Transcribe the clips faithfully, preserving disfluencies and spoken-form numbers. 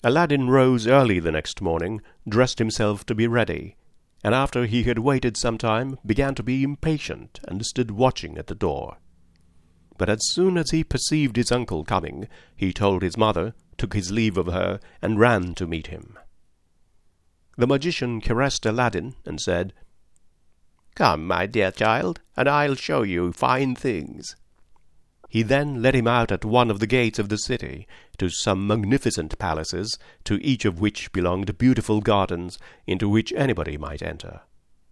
Aladdin rose early the next morning, dressed himself to be ready, and after he had waited some time, began to be impatient, and stood watching at the door. But as soon as he perceived his uncle coming, he told his mother, took his leave of her, and ran to meet him. The magician caressed Aladdin, and said, "Come, my dear child, and I'll show you fine things." He then led him out at one of the gates of the city, to some magnificent palaces, to each of which belonged beautiful gardens, into which anybody might enter.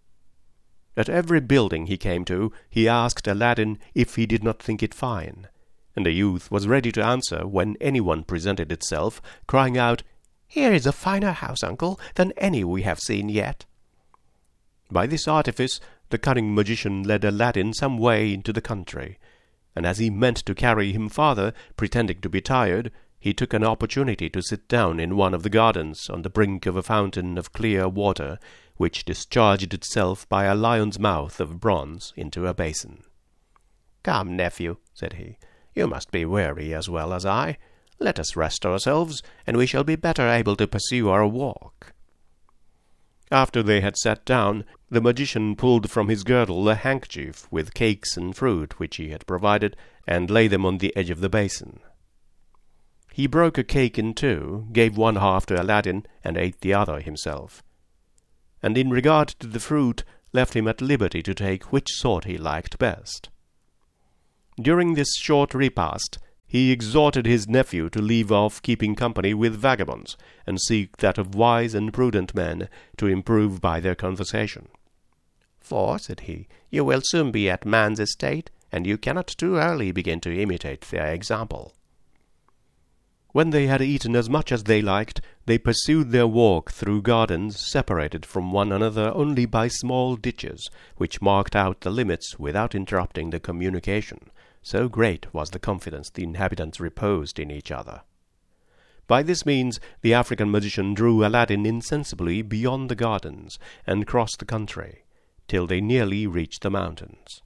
At every building he came to, he asked Aladdin if he did not think it fine, and the youth was ready to answer when anyone presented itself, crying out, "Here is a finer house, uncle, than any we have seen yet." By this artifice the cunning magician led Aladdin some way into the country, and as he meant to carry him farther, pretending to be tired, he took an opportunity to sit down in one of the gardens on the brink of a fountain of clear water, which discharged itself by a lion's mouth of bronze into a basin. "Come, nephew," said he, "you must be weary as well as I. Let us rest ourselves, and we shall be better able to pursue our walk." After they had sat down, the magician pulled from his girdle a handkerchief with cakes and fruit which he had provided, and laid them on the edge of the basin. He broke a cake in two, gave one half to Aladdin, and ate the other himself, and in regard to the fruit, left him at liberty to take which sort he liked best. During this short repast, he exhorted his nephew to leave off keeping company with vagabonds, and seek that of wise and prudent men, to improve by their conversation. "For," said he, "you will soon be at man's estate, and you cannot too early begin to imitate their example." When they had eaten as much as they liked, they pursued their walk through gardens separated from one another only by small ditches, which marked out the limits without interrupting the communication. So great was the confidence the inhabitants reposed in each other. By this means the African magician drew Aladdin insensibly beyond the gardens, and crossed the country, till they nearly reached the mountains.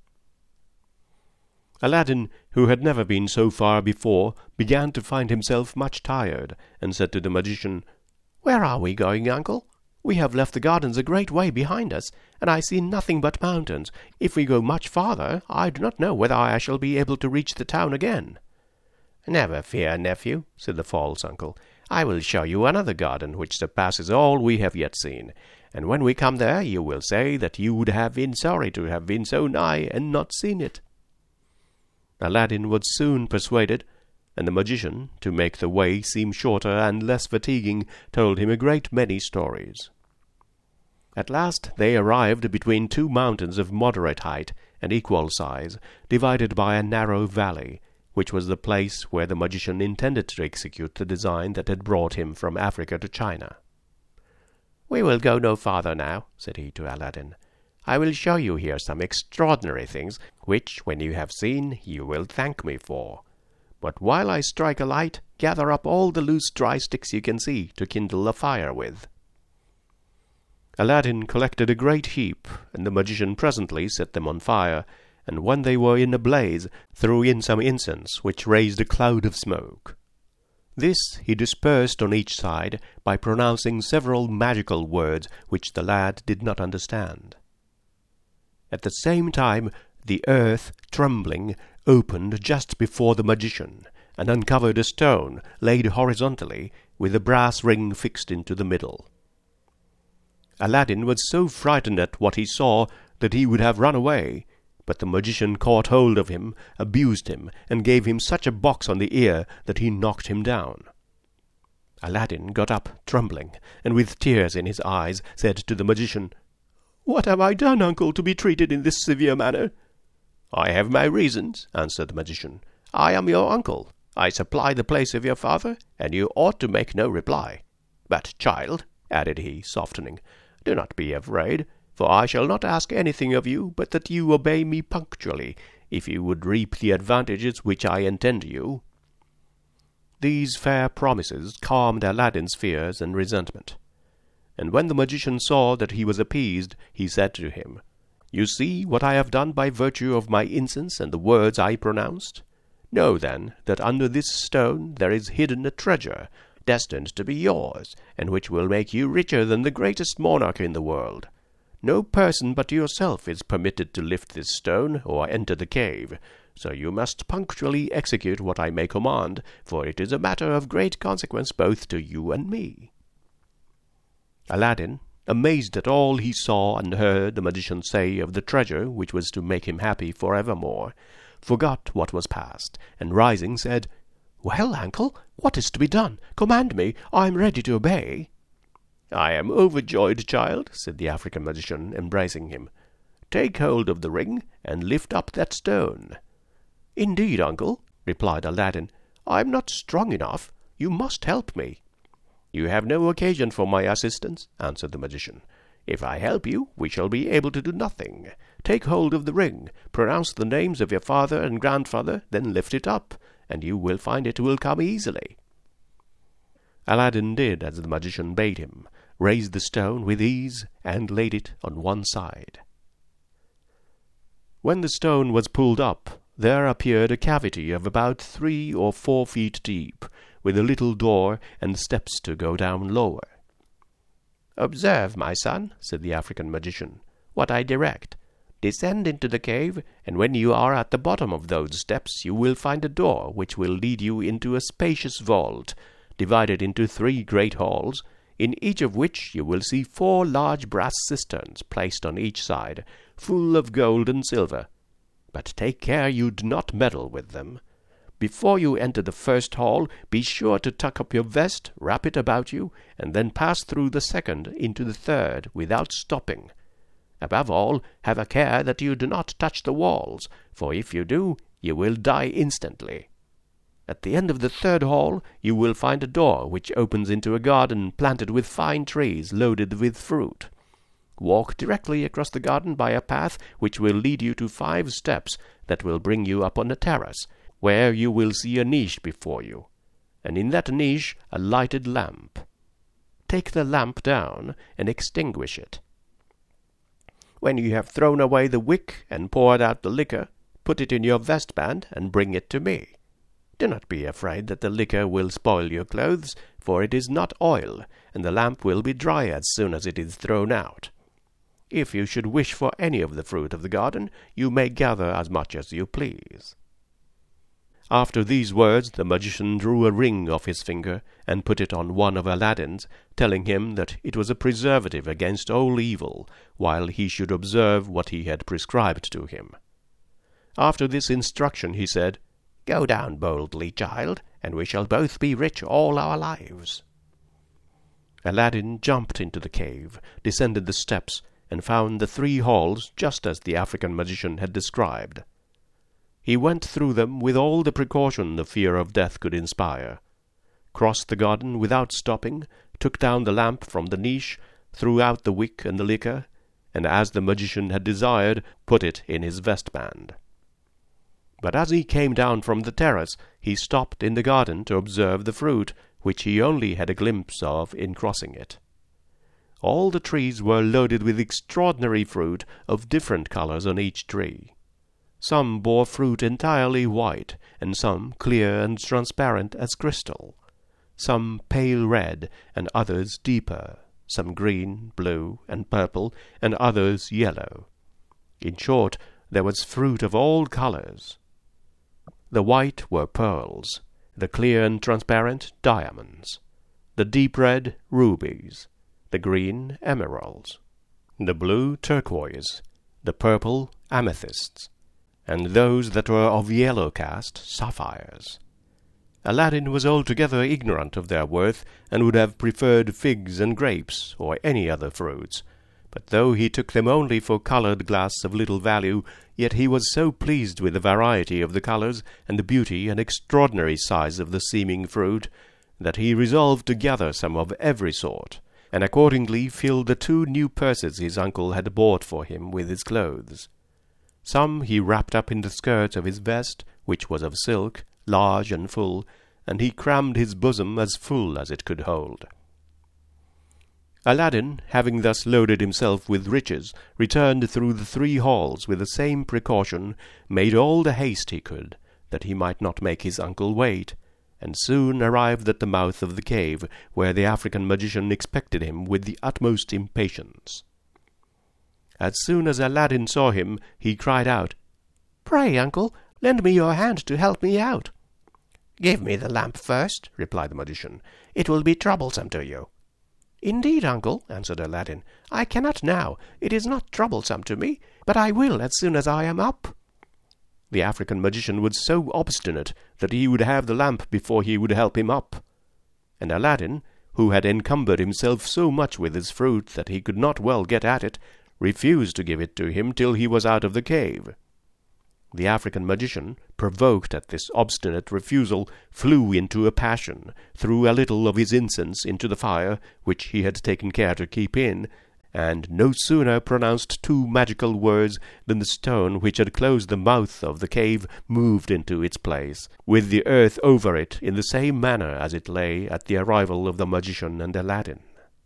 Aladdin, who had never been so far before, began to find himself much tired, and said to the magician, "Where are we going, uncle? We have left the gardens a great way behind us, and I see nothing but mountains. If we go much farther, I do not know whether I shall be able to reach the town again." "Never fear, nephew," said the false uncle. "I will show you another garden which surpasses all we have yet seen, and when we come there you will say that you would have been sorry to have been so nigh and not seen it." Aladdin was soon persuaded, and the magician, to make the way seem shorter and less fatiguing, told him a great many stories. At last they arrived between two mountains of moderate height and equal size, divided by a narrow valley, which was the place where the magician intended to execute the design that had brought him from Africa to China. "We will go no farther now," said he to Aladdin. "I will show you here some extraordinary things, which, when you have seen, you will thank me for. But while I strike a light, gather up all the loose dry sticks you can see, to kindle a fire with." Aladdin collected a great heap, and the magician presently set them on fire, and when they were in a blaze, threw in some incense, which raised a cloud of smoke. This he dispersed on each side by pronouncing several magical words which the lad did not understand. At the same time the earth, trembling, opened just before the magician, and uncovered a stone laid horizontally, with a brass ring fixed into the middle. Aladdin was so frightened at what he saw that he would have run away, but the magician caught hold of him, abused him, and gave him such a box on the ear that he knocked him down. Aladdin got up trembling, and with tears in his eyes said to the magician, "What have I done, uncle, to be treated in this severe manner?" "I have my reasons," answered the magician. "I am your uncle. I supply the place of your father, and you ought to make no reply. But, child," added he, softening, "do not be afraid, for I shall not ask anything of you but that you obey me punctually, if you would reap the advantages which I intend you." These fair promises calmed Aladdin's fears and resentment, and when the magician saw that he was appeased, he said to him, "You see what I have done by virtue of my incense and the words I pronounced. Know, then, that under this stone there is hidden a treasure, destined to be yours, and which will make you richer than the greatest monarch in the world. No person but yourself is permitted to lift this stone or enter the cave, so you must punctually execute what I may command, for it is a matter of great consequence both to you and me." Aladdin, amazed at all he saw and heard the magician say of the treasure which was to make him happy for evermore, forgot what was past, and rising said, "Well, uncle, what is to be done? Command me, I am ready to obey." "I am overjoyed, child," said the African magician, embracing him. "Take hold of the ring, and lift up that stone." "Indeed, uncle," replied Aladdin, "I am not strong enough. You must help me." "You have no occasion for my assistance," answered the magician. "If I help you, we shall be able to do nothing. Take hold of the ring, pronounce the names of your father and grandfather, then lift it up, and you will find it will come easily." Aladdin did as the magician bade him, raised the stone with ease, and laid it on one side. When the stone was pulled up, there appeared a cavity of about three or four feet deep, with a little door and steps to go down lower. "Observe, my son," said the African magician, "what I direct. Descend into the cave, and when you are at the bottom of those steps you will find a door which will lead you into a spacious vault, divided into three great halls, in each of which you will see four large brass cisterns placed on each side, full of gold and silver. But take care you do not meddle with them. Before you enter the first hall, be sure to tuck up your vest, wrap it about you, and then pass through the second into the third without stopping. Above all, have a care that you do not touch the walls, for if you do, you will die instantly. At the end of the third hall you will find a door which opens into a garden planted with fine trees loaded with fruit. Walk directly across the garden by a path which will lead you to five steps that will bring you up on a terrace, where you will see a niche before you, and in that niche a lighted lamp. Take the lamp down and extinguish it. When you have thrown away the wick and poured out the liquor, put it in your vestband and bring it to me. Do not be afraid that the liquor will spoil your clothes, for it is not oil, and the lamp will be dry as soon as it is thrown out. If you should wish for any of the fruit of the garden, you may gather as much as you please." After these words the magician drew a ring off his finger and put it on one of Aladdin's, telling him that it was a preservative against all evil, while he should observe what he had prescribed to him. After this instruction he said, "Go down boldly, child, and we shall both be rich all our lives." Aladdin jumped into the cave, descended the steps, and found the three halls just as the African magician had described. He went through them with all the precaution the fear of death could inspire, crossed the garden without stopping, took down the lamp from the niche, threw out the wick and the liquor, and as the magician had desired, put it in his vestband. But as he came down from the terrace, he stopped in the garden to observe the fruit, which he only had a glimpse of in crossing it. All the trees were loaded with extraordinary fruit of different colors on each tree. Some bore fruit entirely white, and some clear and transparent as crystal, some pale red, and others deeper, some green, blue, and purple, and others yellow. In short, there was fruit of all colors. The white were pearls, the clear and transparent diamonds, the deep red rubies, the green emeralds, the blue turquoise, the purple amethysts, and those that were of yellow cast sapphires. Aladdin was altogether ignorant of their worth, and would have preferred figs and grapes, or any other fruits. But though he took them only for coloured glass of little value, yet he was so pleased with the variety of the colours, and the beauty and extraordinary size of the seeming fruit, that he resolved to gather some of every sort, and accordingly filled the two new purses his uncle had bought for him with his clothes. Some he wrapped up in the skirt of his vest, which was of silk, large and full, and he crammed his bosom as full as it could hold. Aladdin, having thus loaded himself with riches, returned through the three halls with the same precaution, made all the haste he could, that he might not make his uncle wait, and soon arrived at the mouth of the cave, where the African magician expected him with the utmost impatience. As soon as Aladdin saw him, he cried out, "Pray, uncle, lend me your hand to help me out." "Give me the lamp first," replied the magician. "It will be troublesome to you." "Indeed, uncle," answered Aladdin, "I cannot now. It is not troublesome to me, but I will as soon as I am up." The African magician was so obstinate that he would have the lamp before he would help him up. And Aladdin, who had encumbered himself so much with his fruit that he could not well get at it, refused to give it to him till he was out of the cave. The African magician, provoked at this obstinate refusal, flew into a passion, threw a little of his incense into the fire, which he had taken care to keep in, and no sooner pronounced two magical words than the stone which had closed the mouth of the cave moved into its place, with the earth over it in the same manner as it lay at the arrival of the magician and Aladdin.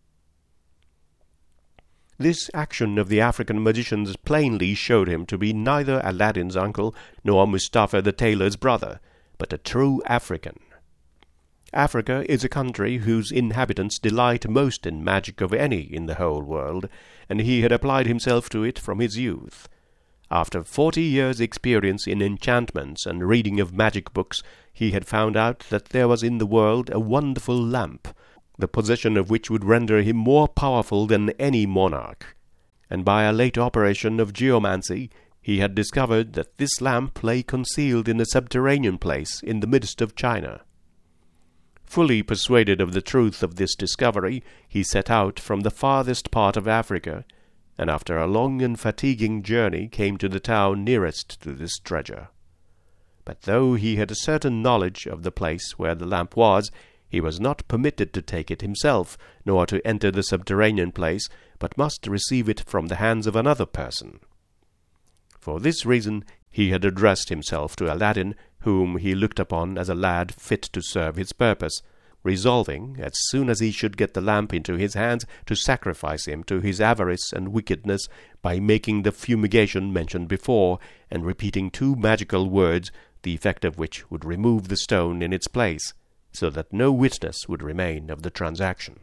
This action of the African magician's plainly showed him to be neither Aladdin's uncle nor Mustapha the tailor's brother, but a true African. Africa is a country whose inhabitants delight most in magic of any in the whole world, and he had applied himself to it from his youth. After forty years' experience in enchantments and reading of magic books, he had found out that there was in the world a wonderful lamp, the possession of which would render him more powerful than any monarch. And by a late operation of geomancy, he had discovered that this lamp lay concealed in a subterranean place in the midst of China. Fully persuaded of the truth of this discovery, he set out from the farthest part of Africa, and after a long and fatiguing journey came to the town nearest to this treasure. But though he had a certain knowledge of the place where the lamp was, he was not permitted to take it himself, nor to enter the subterranean place, but must receive it from the hands of another person. For this reason he had addressed himself to Aladdin, whom he looked upon as a lad fit to serve his purpose, resolving, as soon as he should get the lamp into his hands, to sacrifice him to his avarice and wickedness by making the fumigation mentioned before, and repeating two magical words, the effect of which would remove the stone in its place, so that no witness would remain of the transaction.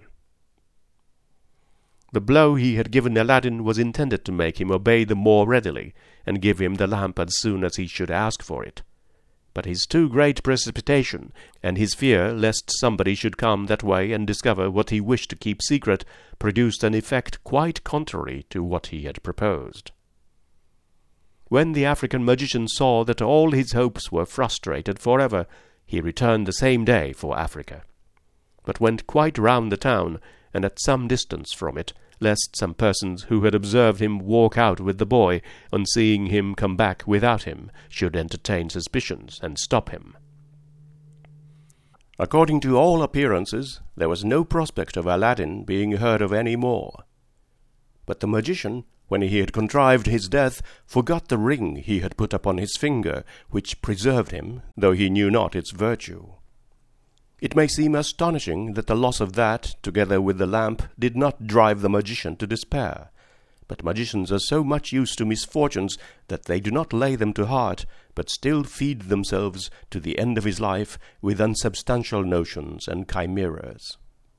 The blow he had given Aladdin was intended to make him obey the more readily, and give him the lamp as soon as he should ask for it. But his too great precipitation, and his fear lest somebody should come that way and discover what he wished to keep secret, produced an effect quite contrary to what he had proposed. When the African magician saw that all his hopes were frustrated forever, he returned the same day for Africa, but went quite round the town, and at some distance from it, lest some persons who had observed him walk out with the boy, on seeing him come back without him, should entertain suspicions and stop him. According to all appearances, there was no prospect of Aladdin being heard of any more. But the magician, when he had contrived his death, forgot the ring he had put upon his finger, which preserved him, though he knew not its virtue. It may seem astonishing that the loss of that, together with the lamp, did not drive the magician to despair. But magicians are so much used to misfortunes that they do not lay them to heart, but still feed themselves to the end of his life with unsubstantial notions and chimeras.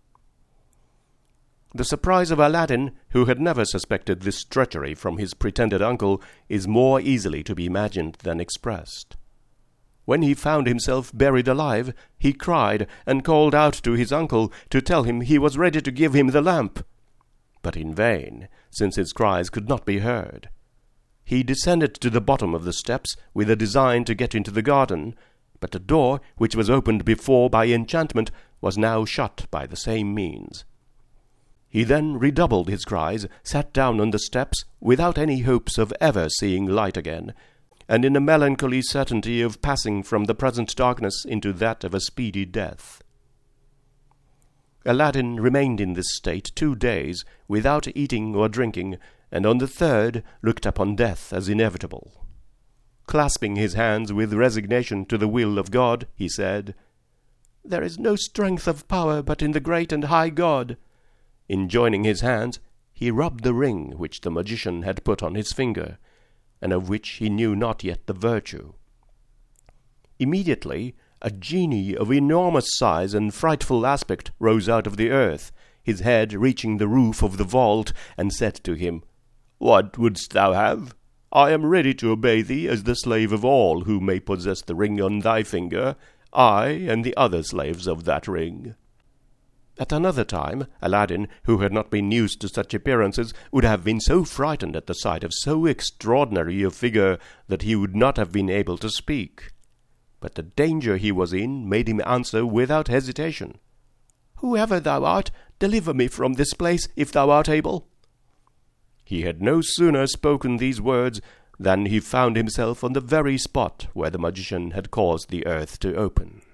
The surprise of Aladdin, who had never suspected this treachery from his pretended uncle, is more easily to be imagined than expressed. When he found himself buried alive, he cried and called out to his uncle to tell him he was ready to give him the lamp. But in vain, since his cries could not be heard. He descended to the bottom of the steps with a design to get into the garden, but the door, which was opened before by enchantment, was now shut by the same means. He then redoubled his cries, sat down on the steps, without any hopes of ever seeing light again, and in a melancholy certainty of passing from the present darkness into that of a speedy death. Aladdin remained in this state two days, without eating or drinking, and on the third looked upon death as inevitable. Clasping his hands with resignation to the will of God, he said, "There is no strength of power but in the great and high God." In joining his hands, he rubbed the ring which the magician had put on his finger, and of which he knew not yet the virtue. Immediately a genie of enormous size and frightful aspect rose out of the earth, his head reaching the roof of the vault, and said to him, "What wouldst thou have? I am ready to obey thee as the slave of all who may possess the ring on thy finger, I and the other slaves of that ring." At another time, Aladdin, who had not been used to such appearances, would have been so frightened at the sight of so extraordinary a figure that he would not have been able to speak. But the danger he was in made him answer without hesitation, "Whoever thou art, deliver me from this place, if thou art able." He had no sooner spoken these words than he found himself on the very spot where the magician had caused the earth to open.